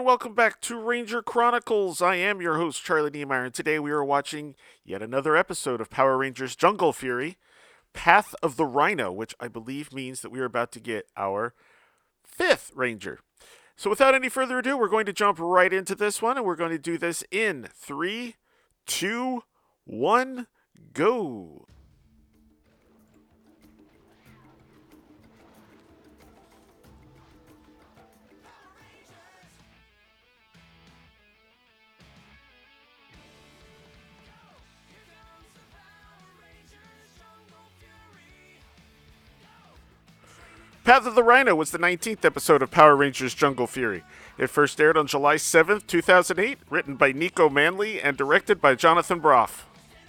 and welcome back to Ranger Chronicles. I am your host, Charlie Niemeyer, and today we are watching yet another episode of Power Rangers Jungle Fury, Path of the Rhino, which I believe means that we are about to get our fifth Ranger. So without any further ado, we're going to jump right into this one, and we're going to do this in 3, 2, 1, go. Path of the Rhino was the 19th episode of Power Rangers Jungle Fury. It first aired on July 7th, 2008, written by Nico Manley and directed by Jonathan Broff.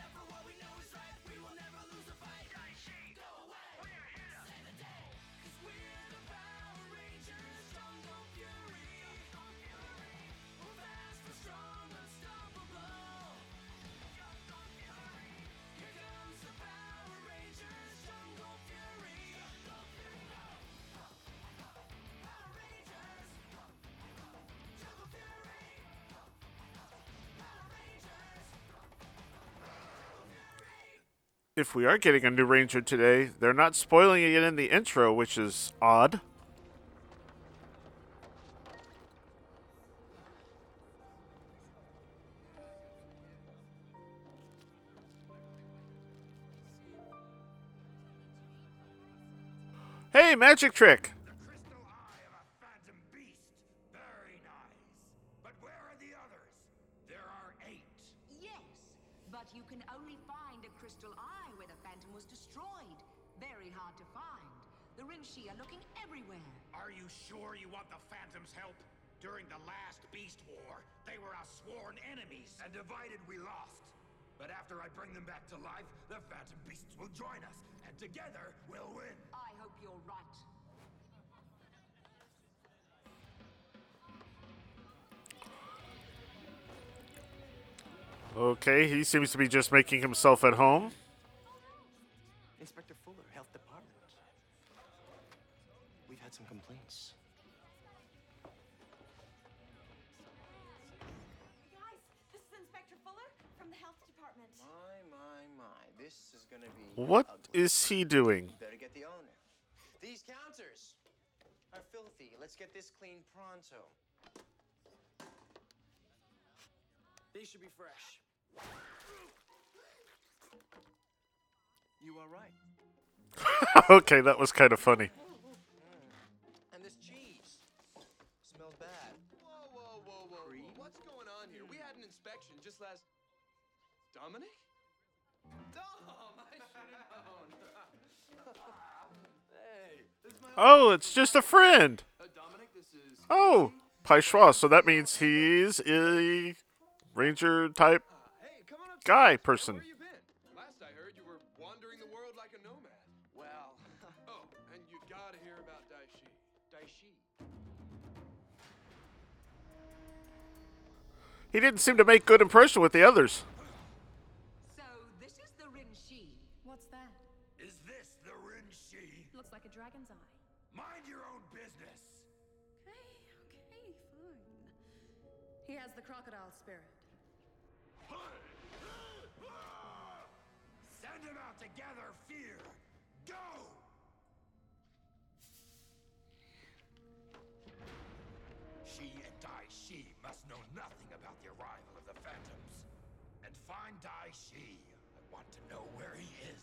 If we are getting a new Ranger today, they're not spoiling it in the intro, which is odd. Hey, magic trick! The crystal eye of a phantom beast. Very nice. But where are the others? There are 8. Yes, but you can only find a crystal eye where the phantom was destroyed. Very hard to find. The Rinshi are looking everywhere. Are you sure you want the phantom's help? During the last Beast War, they were our sworn enemies. And divided, we lost. But after I bring them back to life, the phantom beasts will join us. And together, we'll win. I hope you're right. Okay, he seems to be just making himself at home. Inspector Fuller, Health Department. We've had some complaints. Guys, this is Inspector Fuller from the Health Department. My. This is gonna be What ugly. is he doing? Better get the owner. These counters are filthy. Let's get this clean pronto. These should be fresh. You are right. Okay, that was kind of funny. And this cheese smells bad. Whoa. Cream? What's going on here? We had an inspection just last... Dominic? Dom! I should have known. Hey, this is my... Oh, it's just a friend. Dominic, this is... Oh, Paishwa. So that means he's a Ranger type Hey, come on up. guy person. Where you been? Last I heard, you were wandering the world like a nomad. Well, Oh, and you gotta hear about Daishi. Daishi. He didn't seem to make good impression with the others. So this is the Rinshi. What's that? Is this the Rinshi? Looks like a dragon's eye. Mind your own business. Okay, fine. He has the crocodile spirit. Send him out to gather fear. Go! She and Dai Shi must know nothing about the arrival of the Phantoms. And find Dai Shi. I want to know where he is.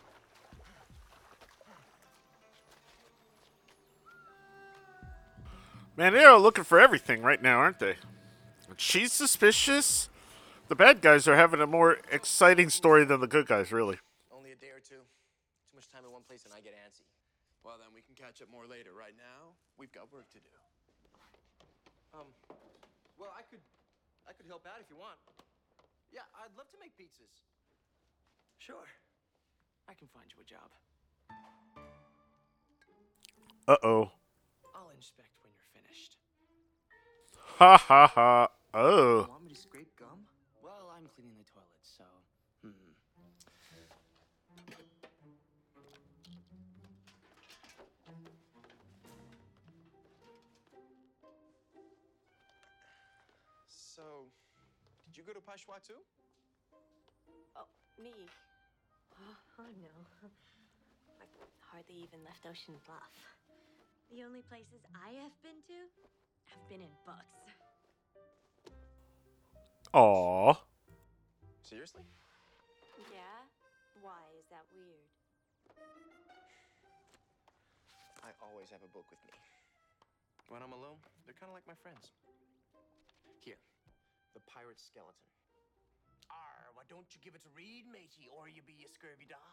Man, they're all looking for everything right now, aren't they? She's suspicious. The bad guys are having a more exciting story than the good guys, really. Only a day or two. Too much time in one place and I get antsy. Well, then we can catch up more later. Right now, we've got work to do. Well, I could help out if you want. Yeah, I'd love to make pizzas. Sure. I can find you a job. Uh-oh. I'll inspect when you're finished. Ha ha ha. Oh. Want me to scrape gum? Well, I'm cleaning the toilet, so. you go to Peshwa too? Oh, me? Oh no. I hardly even left Ocean Bluff. The only places I have been to have been in books. Aww. Seriously? Yeah? Why? Is that weird? I always have a book with me. When I'm alone, they're kind of like my friends. Here, The Pirate Skeleton. Arr, why don't you give it to read, matey, or you be a scurvy dog?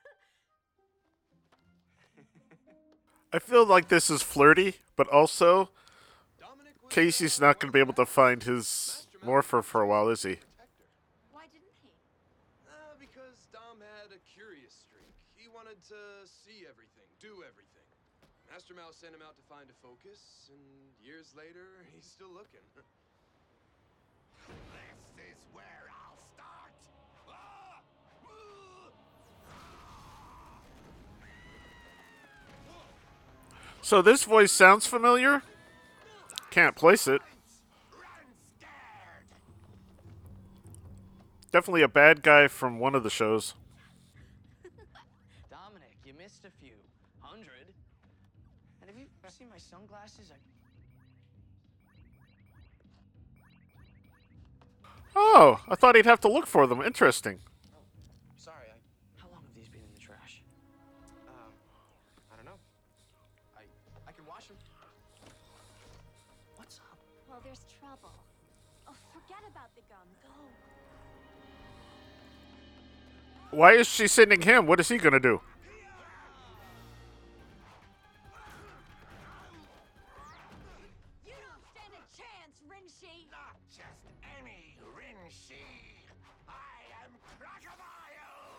I feel like this is flirty, but also Dominic was, Casey's not going to be able to find his morpher for a while, is he? protector. Why didn't he? Because Dom had a curious streak. He wanted to see everything, do everything. Master Mouse sent him out to find a focus, and years later, he's still looking. This is where I'll start. Ah! So this voice sounds familiar. Can't place it. Run scared. Definitely a bad guy from one of the shows. Dominic, you missed a few. 100. And have you seen my sunglasses? Oh, I thought he'd have to look for them. Interesting. Sorry, how long have these been in the trash? I don't know. I can wash them. What's up? Well, there's trouble. Oh, forget about the gum. Go. Why is she sending him? What is he going to do? You don't stand a chance, Rinshi! Not just any Rinshi. I am Crocodile.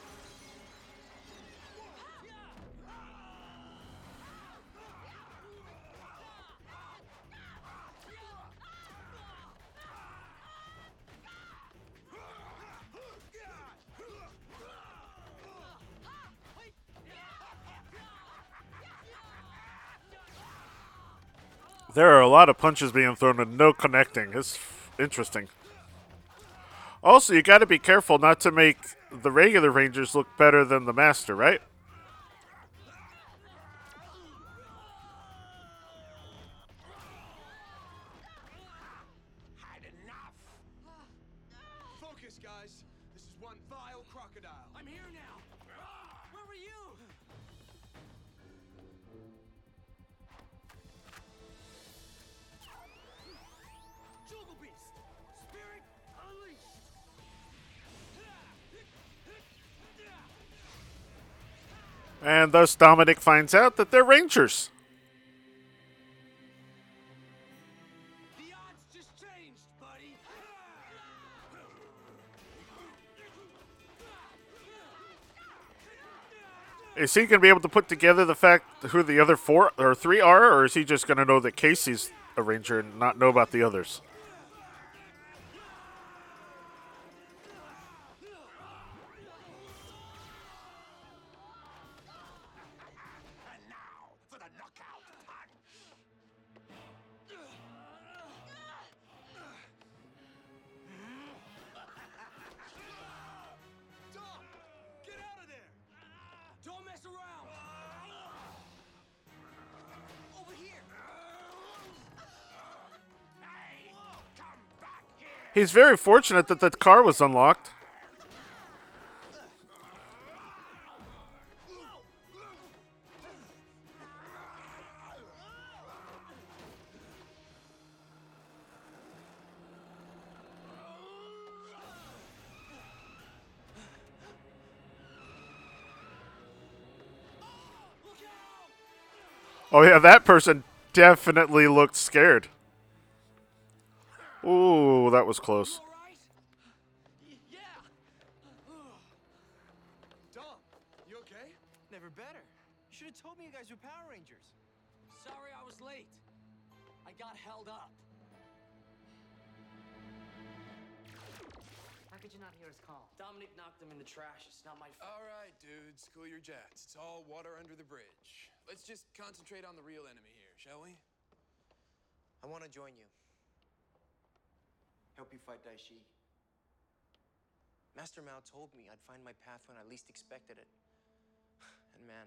There are a lot of punches being thrown and no connecting. It's interesting. Also, you got to be careful not to make the regular Rangers look better than the Master, right? Had enough. Focus, guys. This is one vile crocodile. I'm here now. Where were you? Jungle Beast, Spirit Unleashed. And thus Dominic finds out that they're Rangers. The odds just changed, buddy. Is he going to be able to put together the fact who the other four or three are, or is he just going to know that Casey's a Ranger and not know about the others? And now for the knockout punch. Dom, get out of there! Don't mess around. Over here. Hey, come back here. He's very fortunate that the car was unlocked. Oh yeah, that person definitely looked scared. Ooh, that was close. All right? Yeah. Dom, you okay? Never better. You should have told me you guys were Power Rangers. Sorry I was late. I got held up. How could you not hear us call? Dominic knocked them in the trash. It's not my fault. All right, dudes, cool your jets. It's all water under the bridge. Let's just concentrate on the real enemy here, shall we? I want to join you. Help you fight Daishi. Master Mao told me I'd find my path when I least expected it. And man,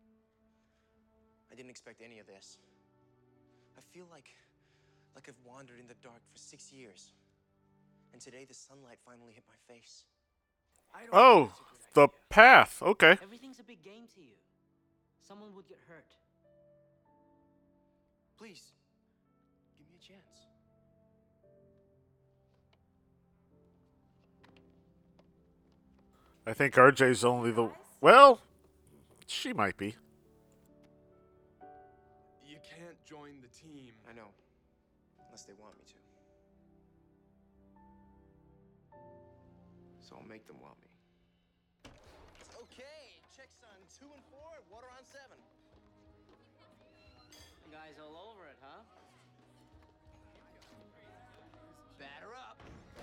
I didn't expect any of this. I feel like I've wandered in the dark for 6 years. And today the sunlight finally hit my face. Oh, the path. Okay. Everything's a big game to you. Someone would get hurt. Please, give me a chance. I think RJ's only the... Well, she might be. You can't join the team. I know, unless they want me to. So I'll make them want me. Okay, checks on 2 and 4, water on 7. You guys all over it, huh? Batter up.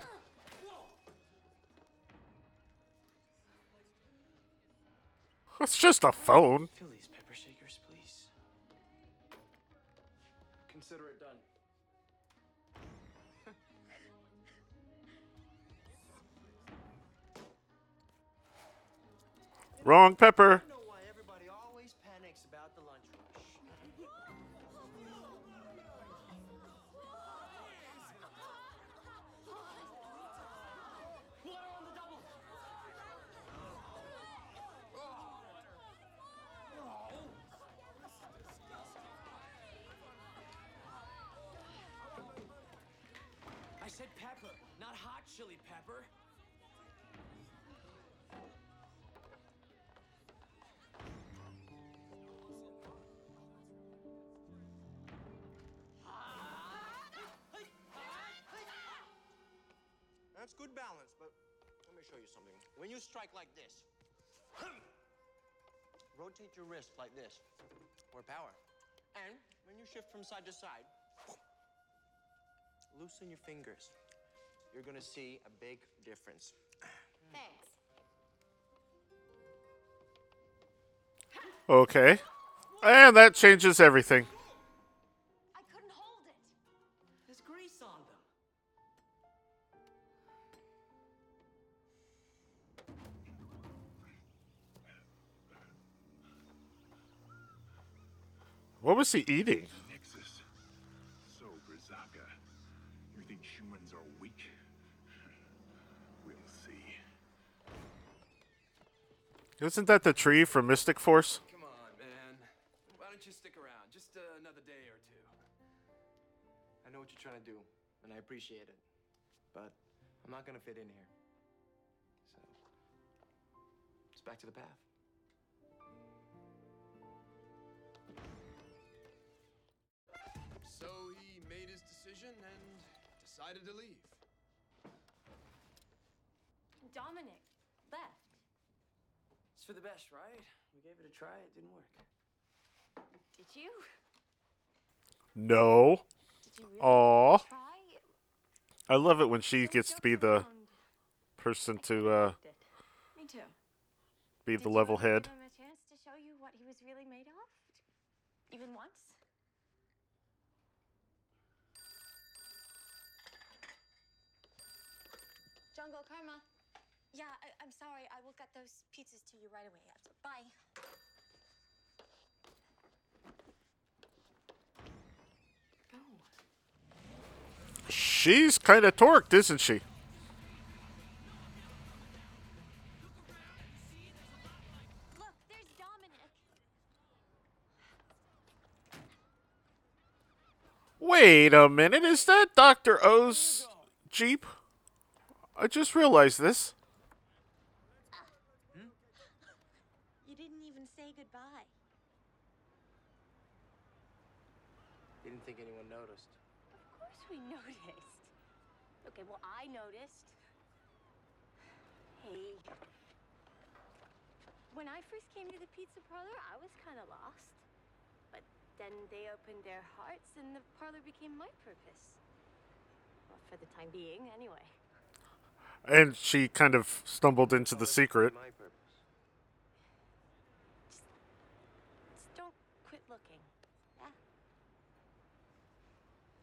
It's just a phone. Fill these pepper shakers, please. Consider it done. Wrong pepper. I don't know why everybody always panics about the lunch rush. Water on the double! I said pepper, not hot chili pepper. That's good balance, but let me show you something. When you strike like this, rotate your wrist like this. More power. And when you shift from side to side, loosen your fingers. You're gonna see a big difference. Thanks. Okay. And that changes everything. I couldn't hold it. There's grease on them. What was he eating? Nexus. So, Brazaka, you think humans are weak? We'll see. Isn't that the tree from Mystic Force? Come on, man. Why don't you stick around? Just another day or two. I know what you're trying to do, and I appreciate it. But I'm not gonna fit in here. So, it's back to the path. So he made his decision and decided to leave. Dominic left. It's for the best, right? We gave it a try, it didn't work. Did you? No. Did you really Aw. try? I love it when she Don't gets to joke be the around. person I to liked it. Me too. be Did the you level ever head. give him a chance to show you what he was really made of? Even once? Jungle Karma. Yeah, I'm sorry. I will get those pizzas to you right away. Bye. Go. She's kind of torqued, isn't she? Look, there's Dominic. Wait a minute. Is that Dr. O's Jeep? I just realized this. You didn't even say goodbye. Didn't think anyone noticed. Of course we noticed. Okay, well, I noticed. Hey. When I first came to the pizza parlor, I was kind of lost. But then they opened their hearts and the parlor became my purpose. Well, for the time being, anyway. And she kind of stumbled into the secret. My purpose. Just don't quit looking. Yeah?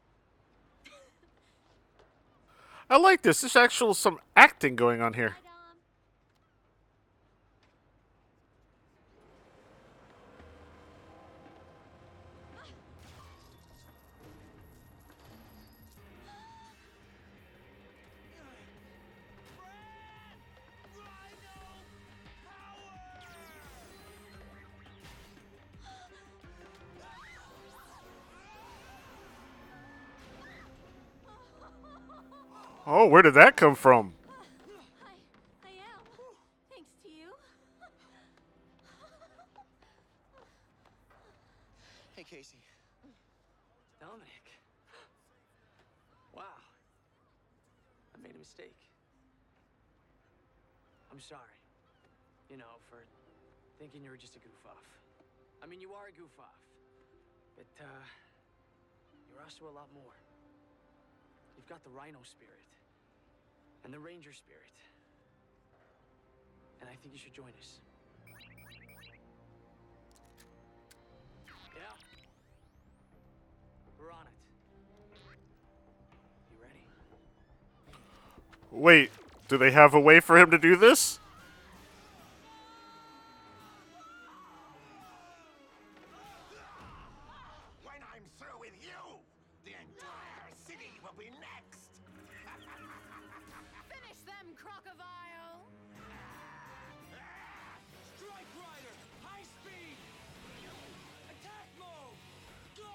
I like this. There's actual some acting going on here. Bye, Dom. Oh, where did that come from? I am. Thanks to you. Hey, Casey. Dominic. Wow. I made a mistake. I'm sorry. You know, for thinking you were just a goof off. I mean, you are a goof off. But, you're also a lot more. You've got the Rhino spirit. And the Ranger spirit. And I think you should join us. Yeah. We're on it. You ready? Wait, do they have a way for him to do this? When I'm through with you, the entire city will be next. Finish them, Crocodile! Strike Rider! High speed! Attack mode! Go!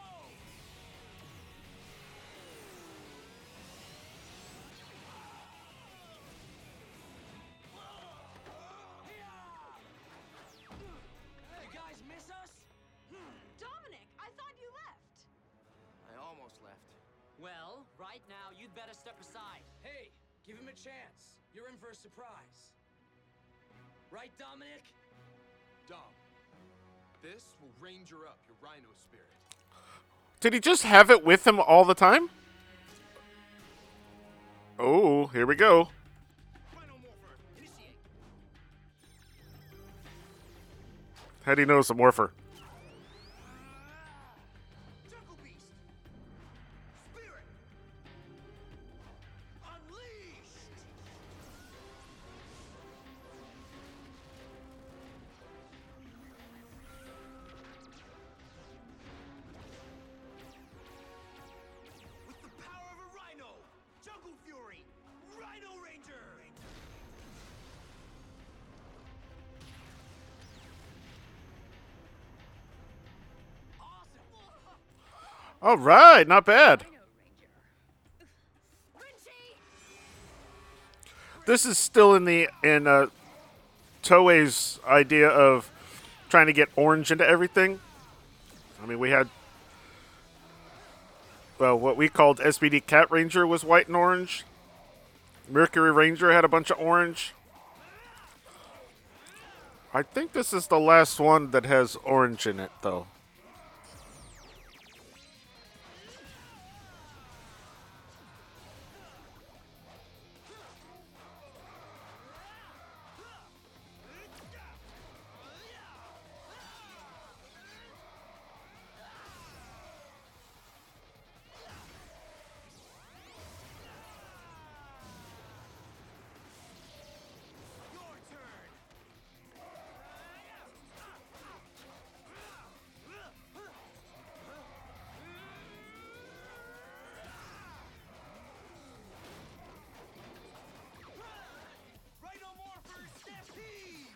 You guys miss us? Dominic, I thought you left. I almost left. Well, right now, you'd better step aside. Hey, give him a chance. You're in for a surprise. Right, Dominic? Dom, this will ranger up your Rhino spirit. Did he just have it with him all the time? Oh, here we go. Rhino Morpher, initiate. How do you know it's a morpher? Jungle Beast. Spirit. Unleashed. With the power of a Rhino, Jungle Fury, Rhino Ranger. All right, not bad. This is still in Toei's idea of trying to get orange into everything. I mean, we had what we called SPD Cat Ranger was white and orange. Mercury Ranger had a bunch of orange. I think this is the last one that has orange in it, though. Your turn. Rhino Morpher Stampede.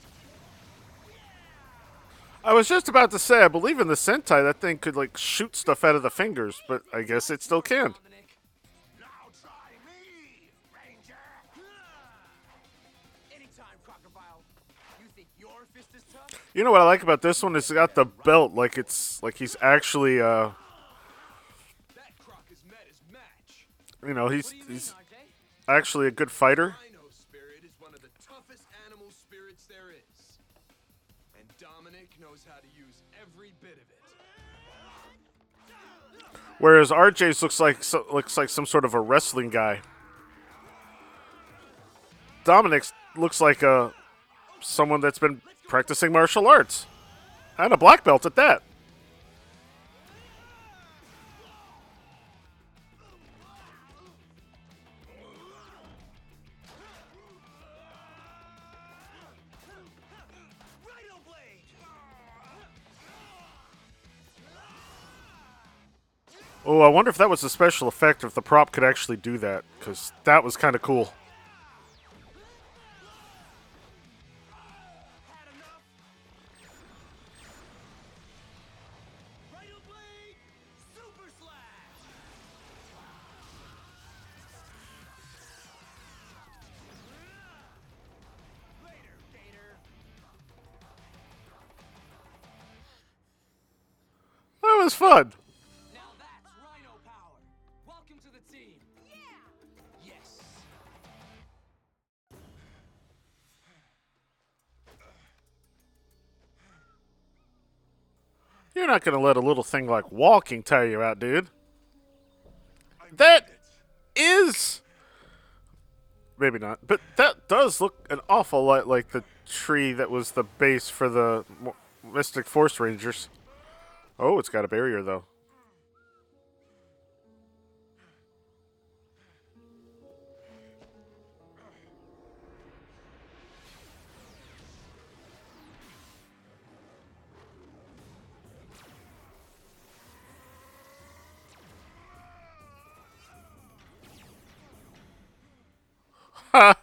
I was just about to say, I believe in the Sentai, that thing could, like, shoot stuff out of the fingers, but I guess it still can. Dominic. Now try me, Ranger. Anytime, Crocodile. You think your fist is tough? You know what I like about this one is it's got the belt, like it's, like he's actually, That Croc has met his match. you know, What do you mean, he's RJ? actually a good fighter. Rhino spirit is one of the toughest animal spirits there is. And Dominic knows how to use every bit of it. Whereas RJ's looks like some sort of a wrestling guy. Dominic's looks like someone that's been practicing martial arts. And a black belt at that. Rhino Blade. Oh, I wonder if that was a special effect, if the prop could actually do that, because that was kind of cool. Had enough. Rhino Blade. Super Slash. was fun. Now that's Rhino power. Welcome to the team. Yeah. Yes. You're not going to let a little thing like walking tire you out, dude. That is... Maybe not. But that does look an awful lot like the tree that was the base for the Mystic Force Rangers. Oh, it's got a barrier, though. Ha!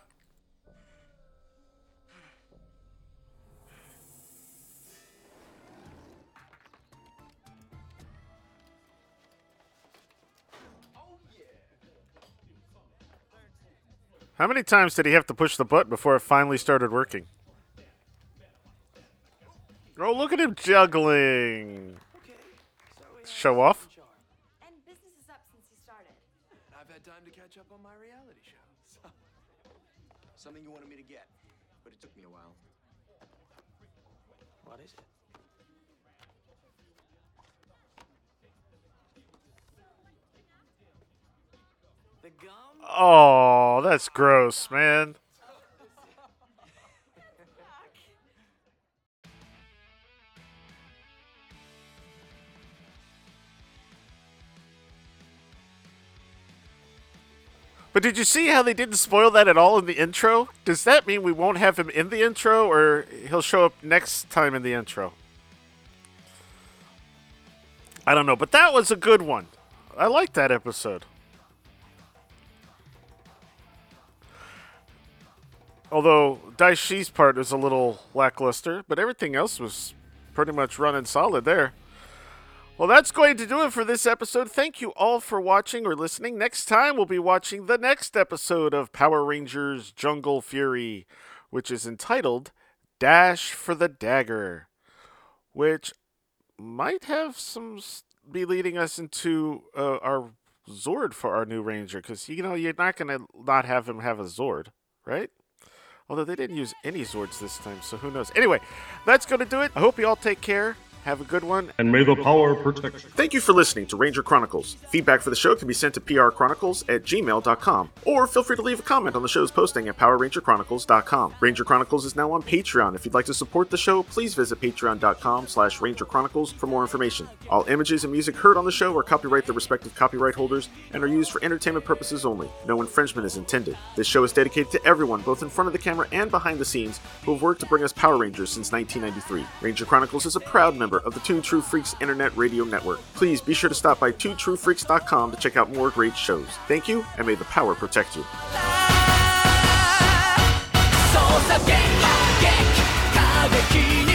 How many times did he have to push the button before it finally started working? Oh, look at him juggling. Show off. And business is up since you started. I've had time to catch up on my reality shows. Something you wanted me to get, but it took me a while. What is it? The gum? Oh, that's gross, man. But did you see how they didn't spoil that at all in the intro? Does that mean we won't have him in the intro, or he'll show up next time in the intro? I don't know, but that was a good one. I liked that episode. Although Daishi's part is a little lackluster, but everything else was pretty much running solid there. Well, that's going to do it for this episode. Thank you all for watching or listening. Next time, we'll be watching the next episode of Power Rangers Jungle Fury, which is entitled Dash for the Dagger, which might have be leading us into our Zord for our new Ranger, because, you know, you're not going to not have him have a Zord, right? Although they didn't use any Zords this time, so who knows. Anyway, that's going to do it. I hope you all take care. Have a good one. And may the power protect you. Thank you for listening to Ranger Chronicles. Feedback for the show can be sent to prchronicles@gmail.com, or feel free to leave a comment on the show's posting at powerrangerchronicles.com. Ranger Chronicles is now on Patreon. If you'd like to support the show, please visit patreon.com/rangerchronicles for more information. All images and music heard on the show are copyright their respective copyright holders and are used for entertainment purposes only. No infringement is intended. This show is dedicated to everyone, both in front of the camera and behind the scenes, who have worked to bring us Power Rangers since 1993. Ranger Chronicles is a proud member of the Two True Freaks Internet Radio Network. Please be sure to stop by twotruefreaks.com to check out more great shows. Thank you, and may the power protect you. 操作撃破撃過激に